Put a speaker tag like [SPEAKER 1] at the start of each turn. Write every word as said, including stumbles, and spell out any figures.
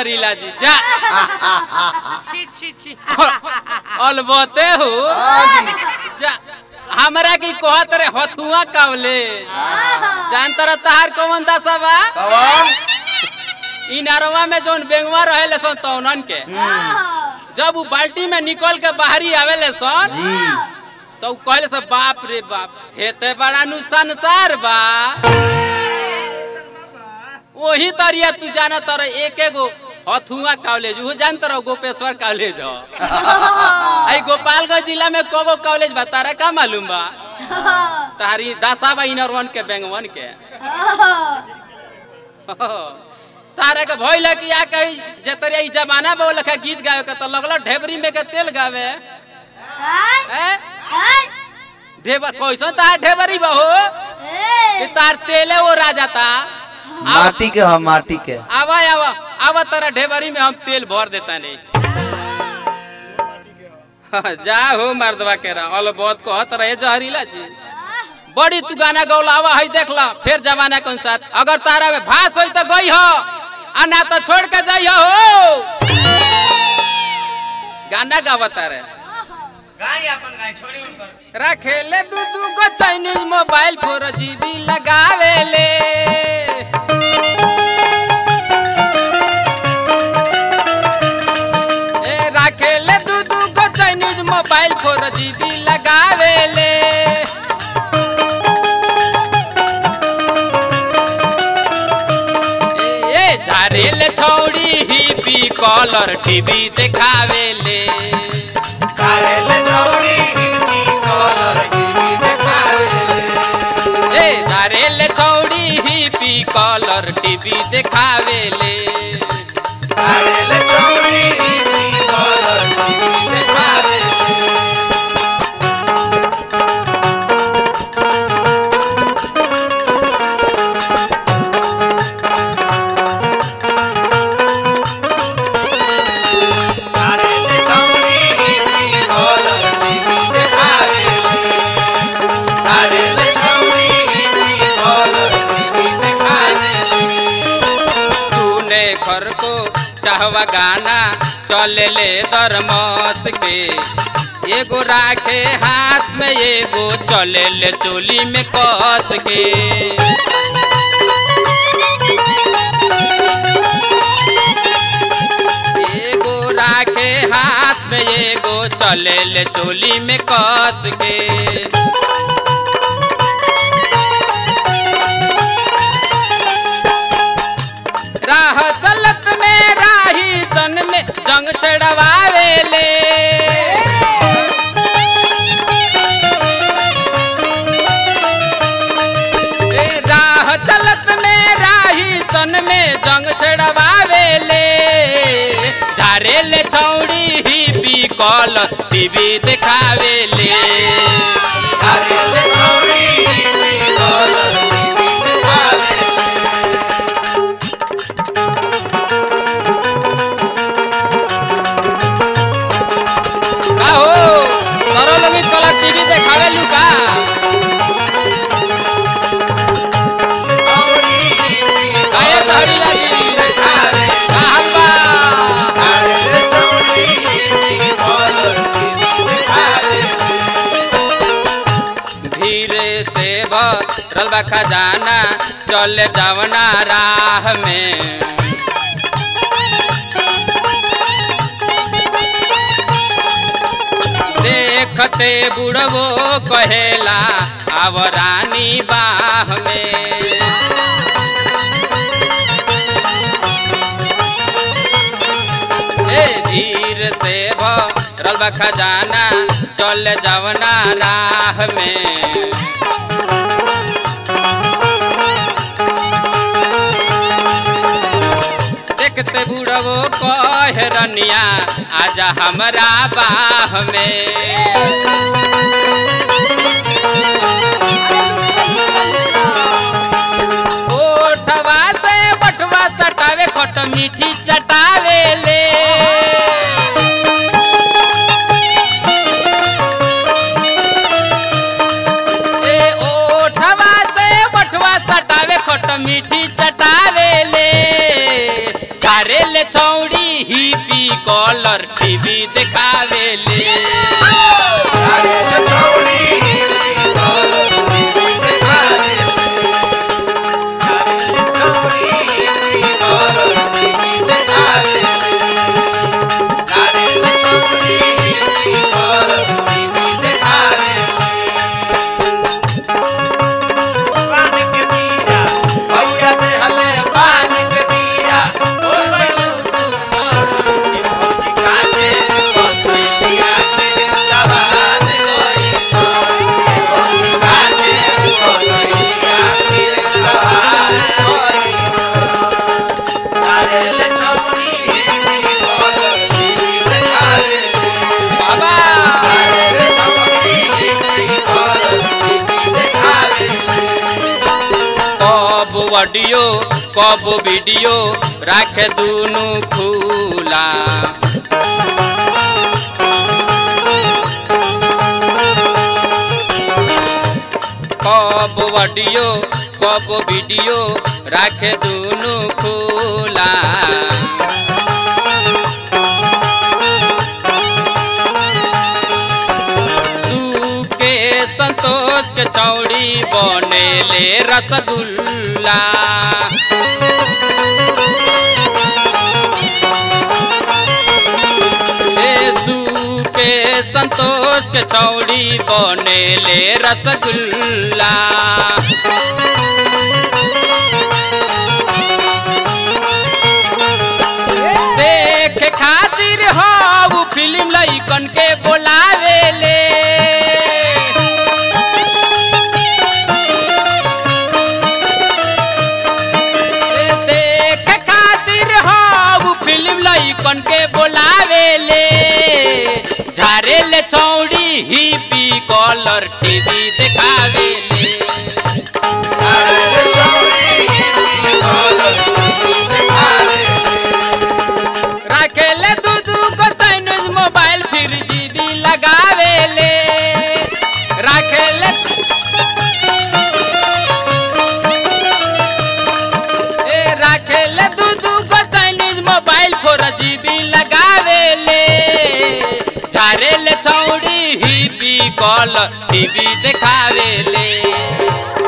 [SPEAKER 1] जहरीला जी जा
[SPEAKER 2] छी छी छी
[SPEAKER 1] अलबते हो जा हमरा की कहत रे हथुआ कावले जान तर तहार कौन दशा बा
[SPEAKER 3] कौन
[SPEAKER 1] इ नरवा में जोन बेंगवा रहेले सन तौनन के जब वो बाल्टी में निकल के बाहरी आवेले सन तो कहले सब बाप रे बाप हेते बड़ा नु संसार बा वही तरिया तू जाना तर एक एगो हथुआ कॉलेज वो जान तर गोपेश्वर कॉलेज हो आई गोपालगंज जिला में कोगो कॉलेज बा तारा का मालूम बा तारी दशा बा इनरवन के बेंगवन के तारा के भइल कि या कही जे तरिया ई जमाना बा लखा गीत गावे के त लगल ढेबरी में के तेल गावे हैं ढेबर कैसन तार ढेबरी बा हो कि तार तेले वो राजा ता
[SPEAKER 3] माटी के हम माटी के
[SPEAKER 1] आवा आवा आवा तारा ढेबरी में हम तेल भर देता नहीं जा हो मर्दवा के रा अल बहुत कहत रहे जहरीला जी बड़ी तू गाना गौला आवा है देखला फिर जमाना कौन साथ अगर तारा में भास होई तो गई हो आ ना तो छोड़ के जाई हो गाना गावता रे
[SPEAKER 2] गाय अपन गाय छोड़ी उनकर
[SPEAKER 1] रखेले दू दू गो चाइनीज मोबाइल फोर जीबी लगावेले ए रखेले दू दू गो चाइनीज मोबाइल फोर जीबी लगावेले ए झारेले छौड़ी ही पी कलर टीवी देखावेले
[SPEAKER 3] कारेले छौड़ी हिंदी कलर टीवी देखावेले
[SPEAKER 1] ए झारेले छौड़ी ही पी कलर टीवी देखावेले
[SPEAKER 3] कारेले छौड़ी हिंदी कलर टीवी देखावेले
[SPEAKER 1] चाहवा गाना चले ले दरमस के एगो राखे हाथ में एगो चले ले चोली में कस के एगो राखे हाथ में एगो चले ले चोली में कस के राह चलत में राही सन में जंग छड़वावेले राह चलत में राही सन में जंग छड़वावेले झारेले छौड़ी ही पी कल टीवी देखावेले
[SPEAKER 3] कारेले छौड़ी हिंदी कलर टीवी देखावेले
[SPEAKER 1] टीवी देखावे लुका आए धरी लगी कहल बा
[SPEAKER 3] कारेले छौड़ी हिंदी कलर टीवी देखावेले
[SPEAKER 1] धीरे से भरल बा खजाना चले जावना राह में देखते बुढ़वो कहेला आव रानी बाह में ए धीर से भरल बा खजाना चल जावना राह में देखते बुढ़वो कहे रनिया आजा हमरा बाह में ओठवा से बटवा सटावे खट मीठी चटावे ले ए ओठवा से बटवा सटावे खट मीठी चटावे ले झारेले छौ दिखावे ले
[SPEAKER 3] झारे ले छौड़ी हिप्पी कलर टीवी देखावे झारे ले छौड़ी हिप्पी कलर टीवी देखावे झारे ले छौड़ी हिप्पी कलर टीवी देखावे
[SPEAKER 2] पान के बीरा
[SPEAKER 3] भैया दे हले पान के बीरा ओ बैलू तू मोर के भौजी काटे कसैया के सवाद कोई सो के भौजी काटे कसैया के सवाद कोई सो सारे ले छौड़ी हिप्पी कलर टीवी देखावे
[SPEAKER 1] बाबा
[SPEAKER 3] सारे ले छौड़ी हिप्पी कलर टीवी देखावे
[SPEAKER 1] कब ऑडियो कब वीडियो राखे दुनु खुला कब ऑडियो कब वीडियो राखे दुनु खुला तू के संतोष के चौड़ी बने ले रसगुल्ला यीशु के संतोष के चौड़ी बने ले रसगुल्ला देख खातिर हो फिल्म लइकन के बोलावे ले देख खातिर हो फिल्म लइकन के बोलावे ले झारे ले चौड़ी हिप्पी कलर टीवी देखावे ले
[SPEAKER 3] झारे ले छौड़ी हिप्पी कलर टीवी देखावे
[SPEAKER 1] राखे ले दू दू को चाइनीज मोबाइल फिर जीबी लगावे ले राखे ले ए राखे ले दू दू को चाइनीज मोबाइल फोर जीबी लगावे ले झारे ले चौड़ी हिप्पी कलर टीवी देखावे ले